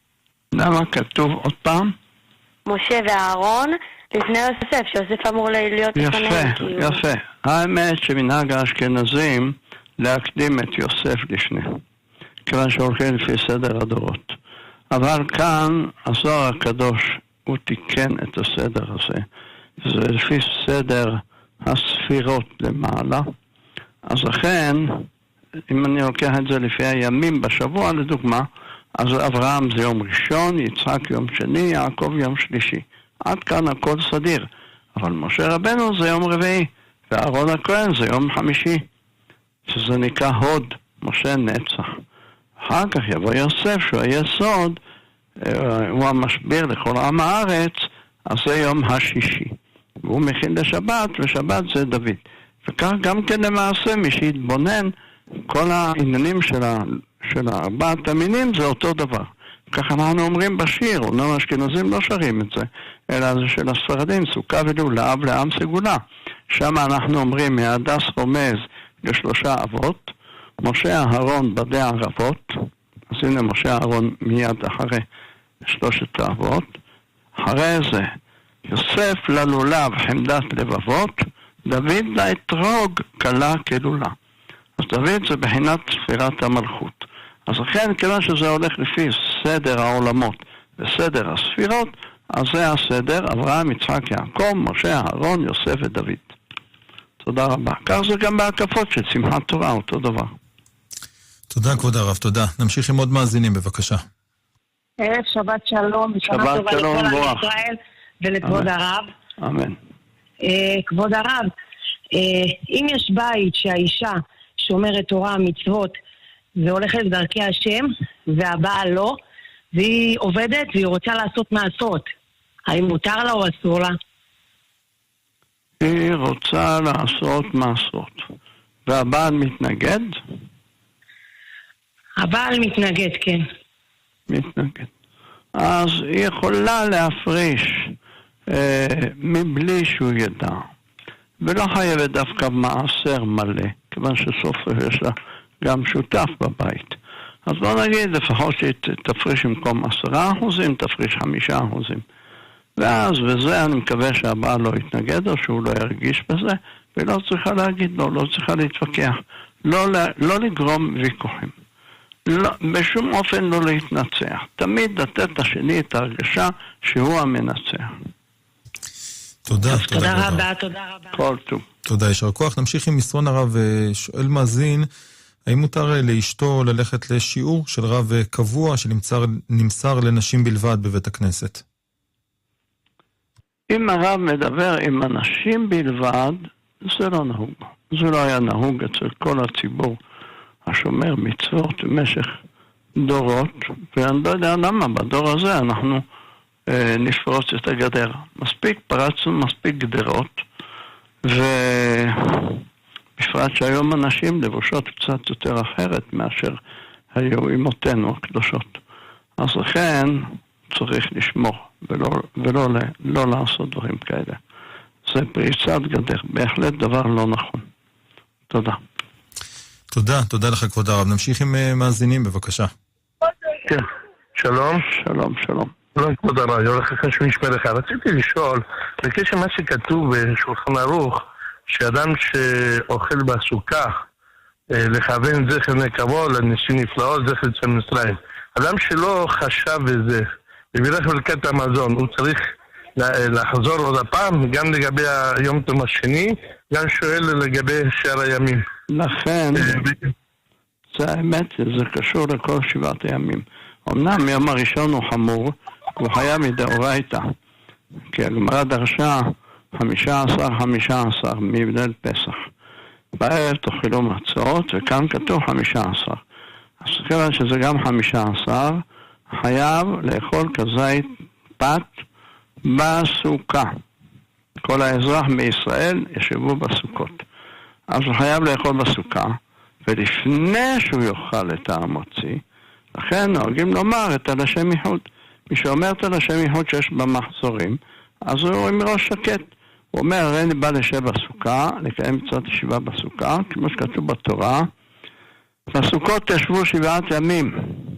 למה כתוב עוד פעם? משה ואהרון לפני יוסף, שיוסף אמור להיות לפניהם. יפה, יפה. האמת שמנהג האשכנזים להקדים את יוסף לפני, כיוון שהולכים לפי סדר הדורות. אבל כאן הזוהר הקדוש הוא תיקן את הסדר הזה. זה לפי סדר הספירות למעלה. אז לכן, אם אני לוקח את זה לפי הימים בשבוע, לדוגמה, אז אברהם זה יום ראשון, יצחק יום שני, יעקב יום שלישי. עד כאן הכל סדיר. אבל משה רבנו זה יום רביעי, ואהרון הכהן זה יום חמישי, שזה נקרא הוד, משה נצח. אחר כך יבוא יוסף, שהוא היסוד, הוא המשביר לכל עם הארץ, אז זה יום השישי. והוא מכין לשבת, ושבת זה דוד. וכך גם כן למעשה, מי שהתבונן, כל העניינים של ארבעת המינים זה אותו דבר. כך אנחנו אומרים בשיר, אומנם אשכנזים לא שרים את זה, אלא זה של הספרדים, סוכה ולולב לעם סגולה. שם אנחנו אומרים מהדס רומז לשלושה אבות, משה אהרון בדי ערבות, אז הנה משה אהרון מיד אחרי שלושת האבות, אחרי זה יוסף ללולב חמדת לבבות, דוד לאתרוג קלה כלולה. אז דוד זה בחינת ספירת המלכות. אז לכן, כיוון שזה הולך לפי סדר העולמות וסדר הספירות, אז זה הסדר, אברהם, יצחק, יעקב, משה, אהרון, יוסף ודוד. תודה רבה. כך זה גם בהקפות של שמחת תורה, אותו דבר. תודה כבוד הרב, תודה. נמשיך עם עוד מאזינים, בבקשה. ערב שבת שלום, ושנה טובה לכל עם ישראל ולכבוד הרב. אמן. כבוד הרב, אם יש בית שהאישה שומרת תורה, מצוות, והולכת דרכי השם, והבעל לא, והיא עובדת והיא רוצה לעשות מעשות, האם מותר לה או אסור לה? היא רוצה לעשות מעשות. והבעל מתנגד? הבעל מתנגד, כן. מתנגד. אז היא יכולה להפריש מבלי שהוא ידע. ולא חייבת דווקא מעשר מלא, כיוון שסוף יש לה גם שותף בבית. אז בוא נגיד, לפחות שתפריש במקום 10%, תפריש 5%. ואז בזה אני מקווה שהבעל לא יתנגד, או שהוא לא ירגיש בזה, ולא צריכה להגיד לו, לא צריכה להתווכח. לא לגרום ויכוחים. לא, בשום אופן לא להתנצח. תמיד לתת לשני את ההרגשה שהוא המנצח. תודה, תודה רבה, תודה רבה. כל טוב. תודה, ישר כוח. נמשיך עם מסרון הרב, שואל מאזין, האם מותר לאשתו ללכת לשיעור של רב קבוע שנמסר לנשים בלבד בבית הכנסת? אם הרב מדבר עם אנשים בלבד, זה לא נהוג. זה לא היה נהוג אצל כל הציבור השומר מצוות במשך דורות, ואני לא יודע למה בדור הזה אנחנו נפרוץ את הגדר. פרצנו מספיק גדרות, ובפרט שהיום אנשים לבושות קצת יותר אחרת מאשר היו אמותינו הקדושות. אז לכן צריך לשמור ולא לעשות דברים כאלה. זה פריצת גדר, בהחלט דבר לא נכון. תודה. תודה לך כבוד הרב. נמשיך עם מאזינים בבקשה. כן, שלום. שלום. שלום כבוד הרב, יורך חשוב נשמע לך. רציתי לשאול, בקשר מה שכתוב בשולחן ערוך, שאדם שאוכל בסוכה, לכוון זכר נקבו לניסים נפלאות, זכר צאן מצרים. אדם שלא חשב בזה, בבירך ברכת המזון, הוא צריך לחזור עוד הפעם, גם לגבי היום תום השני, גם שואל לגבי שאר הימים. לכן, זה האמת, זה קשור לכל 7 הימים. אמנם יום הראשון הוא חמור, הוא חייב מדאורייתא, כי הגמרא דרשה 15 מבדל פסח. בערב תאכלו מצות, וכאן כתוב 15. אז כיוון שזה גם 15, חייב לאכול כזית פת בסוכה. כל האזרח מישראל ישבו בסוכות. אז הוא חייב לאכול בסוכה, ולפני שהוא יאכל את המוציא, לכן נוהגים לומר את על השם ייחוד. מי שאומר את על השם ייחוד שיש במחזורים, אז הוא מראש שקט. הוא אומר, הרי אני בא לשב בסוכה, לקיים מצוות ישיבה בסוכה, כמו שכתוב בתורה, בסוכות תשבו 7 ימים.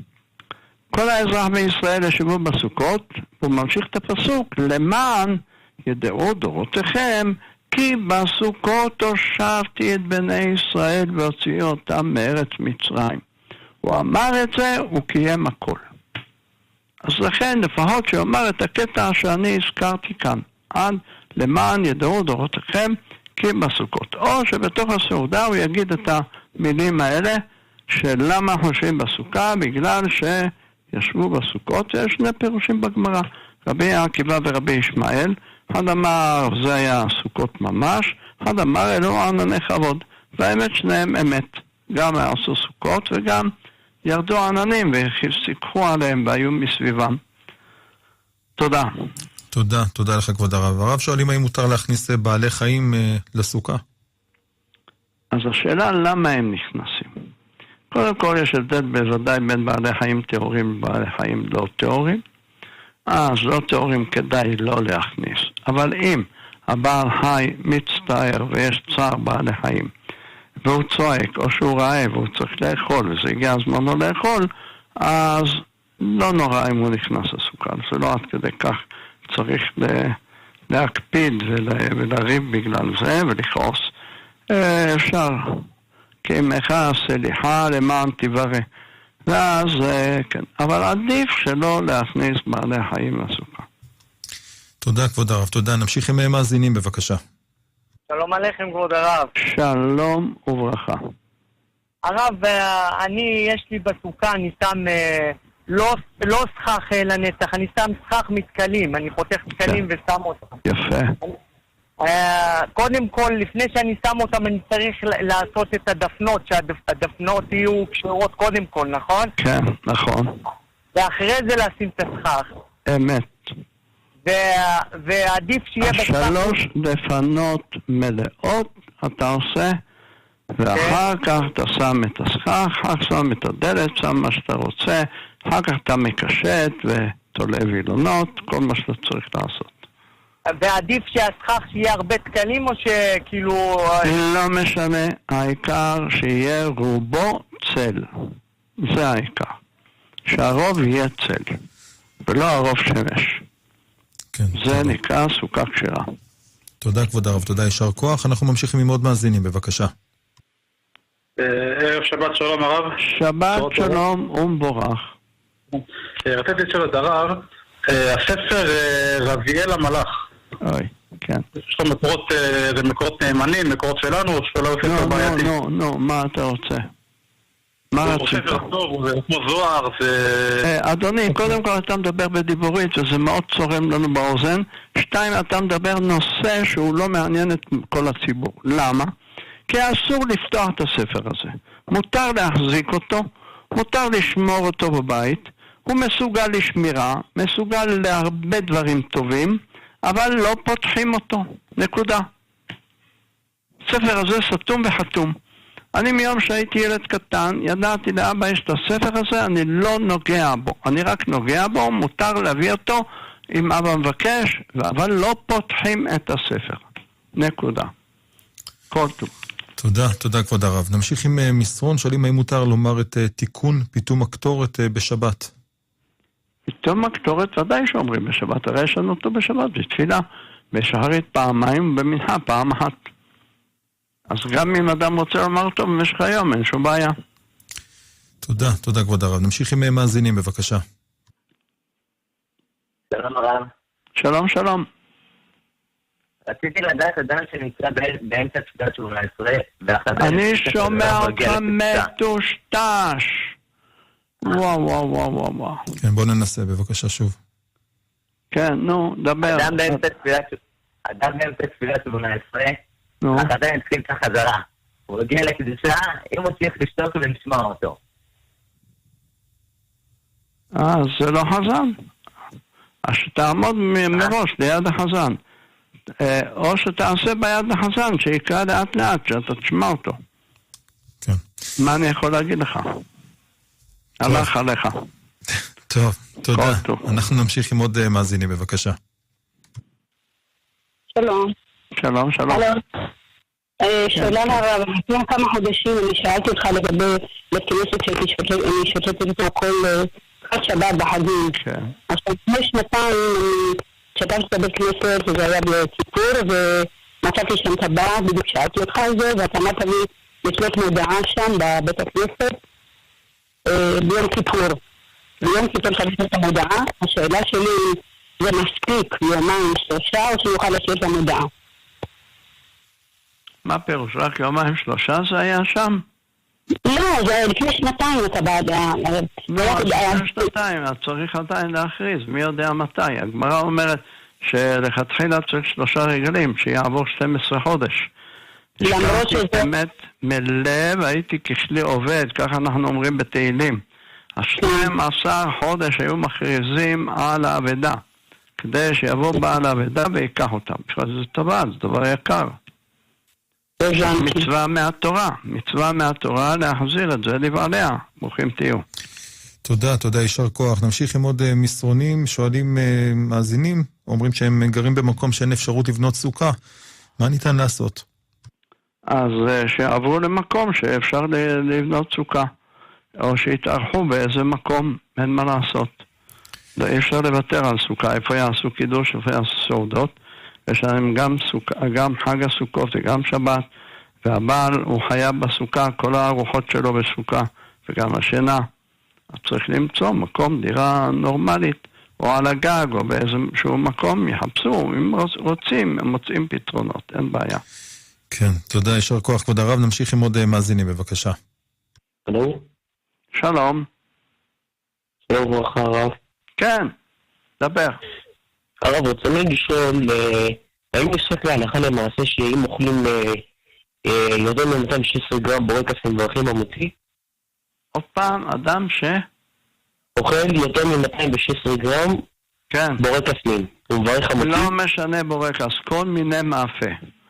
כל האזרח בישראל ישבו בסוכות, והוא ממשיך את הפסוק, למען ידעו דורותיכם, כי בסוכות הושבתי את בני ישראל והוציאו אותם מארץ מצרים. הוא אמר את זה, הוא קיים הכל. אז לכן, לפחות שאומר את הקטע שאני הזכרתי כאן, עד למען ידעו דורותיכם, כי בסוכות. או שבתוך הסעודה הוא יגיד את המילים האלה, שלמה חושבים בסוכה, בגלל שישבו בסוכות, יש 2 פירושים בגמרא. רבי עקיבא ורבי ישמעאל, אחד אמר זה היה סוכות ממש, אחד אמר אלו ענני כבוד. והאמת שניהם אמת. גם עשו סוכות וגם ירדו עננים וסיככו עליהם והיו מסביבם. תודה. תודה לך כבוד הרב. הרב שואלים האם מותר להכניס בעלי חיים לסוכה? אז השאלה למה הם נכנסים. קודם כל יש הבדל בוודאי בין בעלי חיים טהורים ובעלי חיים לא טהורים. אז לא טהורים כדאי לא להכניס. אבל אם הבעל חי מצטער ויש צער בעלי חיים, והוא צועק או שהוא רעב והוא צריך לאכול וזה הגיע הזמנו לאכול, אז לא נורא אם הוא נכנס לסוכה. זה לא עד כדי כך צריך להקפיד ולריב בגלל זה ולכעוס. אפשר כאימך סליחה למען תברא. ואז כן, אבל עדיף שלא להכניס בעלי חיים לסוכה. תודה כבוד הרב, תודה. נמשיך עם מאזינים בבקשה. שלום עליכם כבוד הרב. שלום וברכה. הרב, יש לי בסוכה, אני שם לא סכך לנצח, אני שם סכך מתקלים, אני חותך מתקלים ושם אותם. יפה. קודם כל, לפני שאני שם אותם, אני צריך לעשות את הדפנות, שהדפנות יהיו קשורות קודם כל, נכון? כן, נכון. ואחרי זה לשים את הסכך. אמת. ועדיף שיהיה בסכך. 3 דפנות מלאות אתה עושה, ואחר כך אתה שם את הסכך, אחר כך שם את הדלת, שם מה שאתה רוצה, אחר כך אתה מקשט ותולה וילונות, כל מה שאתה צריך לעשות. ועדיף שהסכך שיהיה הרבה תקלים או שכאילו... לא משנה, העיקר שיהיה רובו צל. זה העיקר. שהרוב יהיה צל, ולא הרוב שמש. כן, זה תודה. נקרא סוכה כשרה. תודה כבוד הרב, תודה, יישר כוח. אנחנו ממשיכים עם עוד מאזינים, בבקשה. ערב שבת שלום הרב. שבת שלום ומבורך. רציתי לשאול את הרב, הספר רביאל המלאך. אוי, כן. יש לו מקורות נאמנים, מקורות שלנו, או שלא ספר בעייתי? נו, מה אתה רוצה? מה הוא רצית? ספר טוב, זה כמו זוהר, זה... אדוני, קודם כל אתה מדבר בדיבורית וזה מאוד צורם לנו באוזן. 2, אתה מדבר נושא שהוא לא מעניין את כל הציבור. למה? כי אסור לפתוח את הספר הזה. מותר להחזיק אותו, מותר לשמור אותו בבית, הוא מסוגל לשמירה, מסוגל להרבה דברים טובים, אבל לא פותחים אותו. נקודה. הספר הזה סתום וחתום. אני מיום שהייתי ילד קטן, ידעתי לאבא יש את הספר הזה, אני לא נוגע בו. אני רק נוגע בו, מותר להביא אותו אם אבא מבקש, אבל לא פותחים את הספר. נקודה. כל טוב. תודה כבוד הרב. נמשיך עם מסרון, שואלים האם מותר לומר את תיקון פיתום הקטורת בשבת. פיתום הקטורת ודאי שאומרים בשבת, הרי יש לנו אותו בשבת, בתפילה, בשחרית פעמיים, במנחה פעם אחת. אז גם אם אדם רוצה לומר אותו במשך היום, אין שום בעיה. תודה כבוד הרב. נמשיך עם מאזינים, בבקשה. שלום הרב. שלום. רציתי לדעת אדם שנמצא באמצע תפילת 18, אני שומע אותך מטושטש. וואו. כן, בוא ננסה, בבקשה שוב. כן, נו, דבר. אדם באמצע תפילת 18, החתן התחיל את החזרה. הוא הגיע לקדושה, אם הוא צריך לשתוק ולשמוע אותו. זה לא חזן. אז שתעמוד מראש ליד החזן. או שתעשה ביד החזן, שיקרא לאט לאט, שאתה תשמע אותו. כן. מה אני יכול להגיד לך? הלך עליך. טוב, תודה. אנחנו נמשיך עם עוד מאזינים, בבקשה. שלום. שאלה לרב, לפני כמה חודשים אני שאלתי אותך לגבי בית כנסת שאני שותתת איתו כל שבת בחגים. עכשיו, לפני שנתיים אני שתתתי בבית כנסת וזה היה בכיפור ומצאתי שם טבעת, בדיוק שאלתי אותך על זה ואתה אמרת לי לתלות מודעה שם בבית הכנסת ביום כיפור. ביום כיפור חדשת את המודעה, השאלה שלי זה מספיק יומיים 3 או שיוכל לשאול את המודעה? מה פירוש? רק יומיים 3 זה היה שם? לא, זה לפני שנתיים אתה בעד... לא, לפני שנתיים, אז צריך עדיין להכריז, מי יודע מתי. הגמרא אומרת שלכתחילה צריך 3 רגלים, שיעבור 12 חודש. למרות שזה... באמת מלב הייתי כשלי עובד, ככה אנחנו אומרים בתהילים. 12 חודש היו מכריזים על האבדה, כדי שיבוא בעל האבדה ויקח אותם. זה טובה, זה דבר יקר. מצווה מהתורה להחזיר את זה לבעליה. ברוכים תהיו. תודה, יישר כוח. נמשיך עם עוד מסרונים. שואלים מאזינים, אומרים שהם גרים במקום שאין אפשרות לבנות סוכה. מה ניתן לעשות? אז שעברו למקום שאפשר לבנות סוכה, או שהתארחו באיזה מקום, אין מה לעשות. אי אפשר לוותר על סוכה, איפה יעשו קידוש, איפה יעשו סעודות. יש להם גם חג הסוכות וגם שבת, והבעל הוא חייב בסוכה, כל הארוחות שלו בסוכה, וגם השינה. אז צריך למצוא מקום, דירה נורמלית, או על הגג, או באיזשהו מקום, יחפשו, אם רוצים, הם מוצאים פתרונות, אין בעיה. כן, תודה, יישר כוח כבוד הרב. נמשיך עם עוד מאזינים, בבקשה. שלום. שלום ברכה הרב. כן, דבר. הרב, רצינו לשאול, האם יש רק להלכה למעשה שאם אוכלים יותר מ-216 גרם בורקס מברכים המוציא? עוד פעם, אדם אוכל יותר מ-216 גרם בורקס מין, הוא מברך המוציא? לא משנה בורקס, כל מיני מאפה.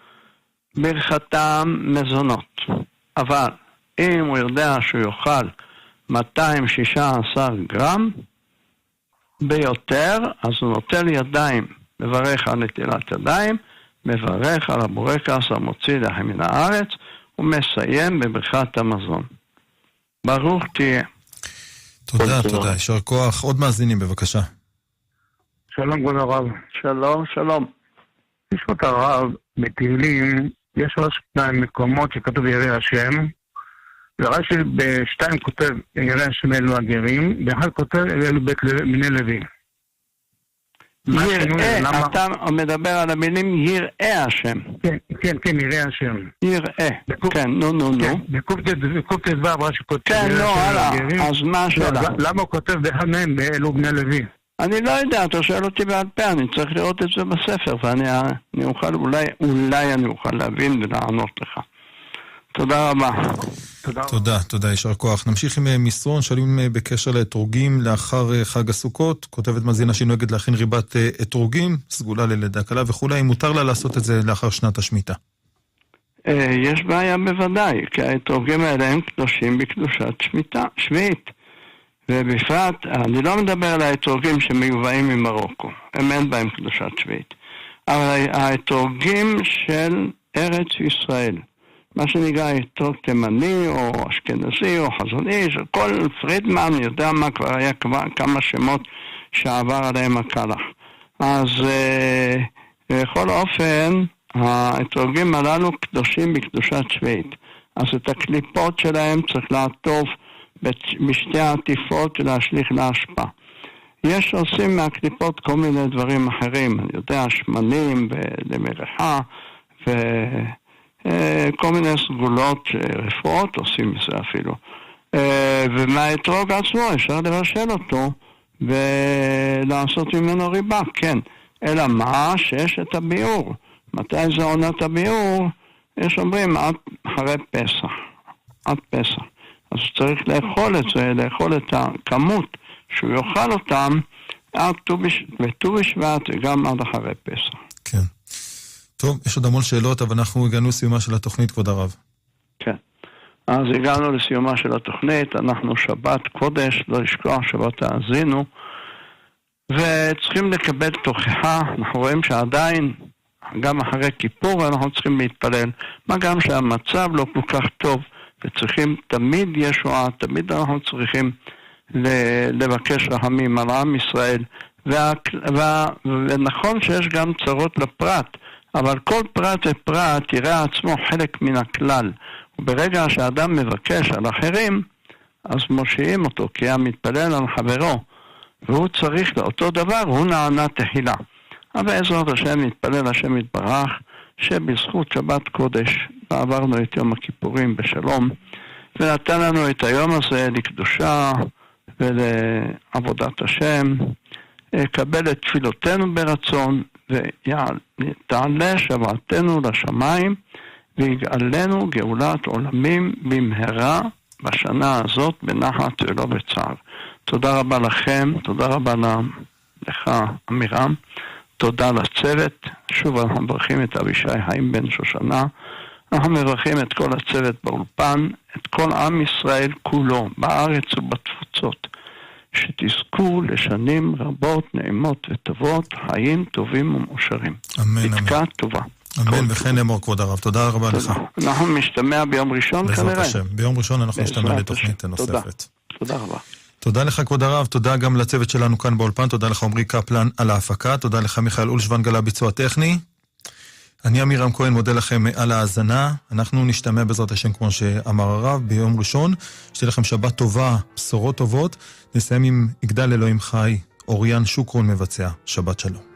ברכתם מזונות. אבל אם הוא יודע שהוא יאכל 216 גרם ביותר, אז הוא נוטל ידיים, מברך על נטילת ידיים, מברך על הבורקס המוציא לחם מן הארץ, ומסיים בברכת המזון. ברוך תהיה. תודה, יישר כוח. עוד מאזינים, בבקשה. שלום כבוד הרב. שלום. ברשות הרב, בתהילים יש עוד 2 מקומות שכתוב ירא השם, ורש"י ב2 כותב ירא השם אלו הגרים, באחד כותב אלו בית מיני לוי. יראה, אתה מדבר על המילים יראה השם. כן, יראה השם. יראה, כן, נו. בקוף תדבר, מה שכותב. כן, הלאה, אז מה השאלה? למה הוא כותב בהמם באלו בני לוי? אני לא יודע, אתה שואל אותי בעל פה, אני צריך לראות את זה בספר, ואני אוכל, אולי אני אוכל להבין ולענות לך. תודה רבה. תודה, יישר כוח. נמשיך עם מסרון, שואלים בקשר לאתרוגים לאחר חג הסוכות, כותבת מאזינה שהיא נוהגת להכין ריבת אתרוגים, סגולה ללידה קלה וכולי, אם מותר לה לעשות את זה לאחר שנת השמיטה. יש בעיה בוודאי, כי האתרוגים האלה הם קדושים בקדושת שביעית. ובפרט, אני לא מדבר על האתרוגים שמיובאים ממרוקו, הם אין בהם קדושת שביעית. אבל האתרוגים של ארץ ישראל, מה שנקרא אתרוג תימני או אשכנזי או חזוני, כל פרידמן יודע מה כבר היה כמה שמות שעבר עליהם הקלח. אז בכל אופן, האתרוגים הללו קדושים בקדושת שביעית. אז את הקליפות שלהם צריך לעטוף בשתי העטיפות ולהשליך להשפעה. יש עושים מהקליפות כל מיני דברים אחרים, אני יודע, שמנים ולמרחה וכל מיני סגולות רפואות עושים מזה אפילו. ומהאתרוג עצמו אפשר לבשל אותו ולעשות ממנו ריבה, כן. אלא מה? שיש את הביאור. מתי זה עונת הביאור? יש אומרים עד אחרי פסח. עד פסח. אז צריך לאכול את זה, לאכול את הכמות שהוא יאכל אותם עד ט"ו בשבט וגם עד אחרי פסח. כן. טוב, יש עוד המון שאלות, אבל אנחנו הגענו לסיומה של התוכנית, כבוד הרב. כן. אז הגענו לסיומה של התוכנית, אנחנו שבת קודש, לא לשכוח שבת האזינו, וצריכים לקבל תוכחה, אנחנו רואים שעדיין, גם אחרי כיפור אנחנו צריכים להתפלל, מה גם שהמצב לא כל כך טוב, וצריכים תמיד ישועה, תמיד אנחנו צריכים לבקש רחמים על עם ישראל, ונכון שיש גם צרות לפרט, אבל כל פרט ופרט יראה עצמו חלק מן הכלל, וברגע שהאדם מבקש על אחרים, אז מושיעים אותו, כי המתפלל על חברו, והוא צריך לאותו דבר, הוא נענה תחילה. אבל בעזרת השם נתפלל השם יתברך, שבזכות שבת קודש עברנו את יום הכיפורים בשלום, ונתן לנו את היום הזה לקדושה ולעבודת השם. קבל את תפילותינו ברצון, ותעלה שבתנו לשמיים, ויגאלנו גאולת עולמים במהרה בשנה הזאת בנחת ולא בצער. תודה רבה לכם, תודה רבה לך אמירם, תודה לצוות. שוב אנחנו מברכים את אבישי חיים בן שושנה, אנחנו מברכים את כל הצוות באולפן, את כל עם ישראל כולו, בארץ ובתפוצות, שתזכו לשנים רבות, נעימות וטובות, חיים טובים ומאושרים. אמן, תקה טובה. אמן, וכן אמור כבוד הרב. תודה רבה לך. אנחנו משתמע ביום ראשון כנראה. בעזרת השם. ביום ראשון אנחנו נשתמע לתוכנית נוספת. תודה רבה. תודה לך כבוד הרב, תודה גם לצוות שלנו כאן באולפן, תודה לך עמרי קפלן על ההפקה, תודה לך מיכאל אולשוונגל ביצוע טכני. אני אמירם כהן מודה לכם על ההאזנה, אנחנו נשתמע בעזרת השם כמו שאמר הרב ביום ראשון, שתהיה לכם שבת טובה, בשורות טובות, נסיים עם יגדל אלוהים חי, אוריאן שוקרון מבצע, שבת שלום.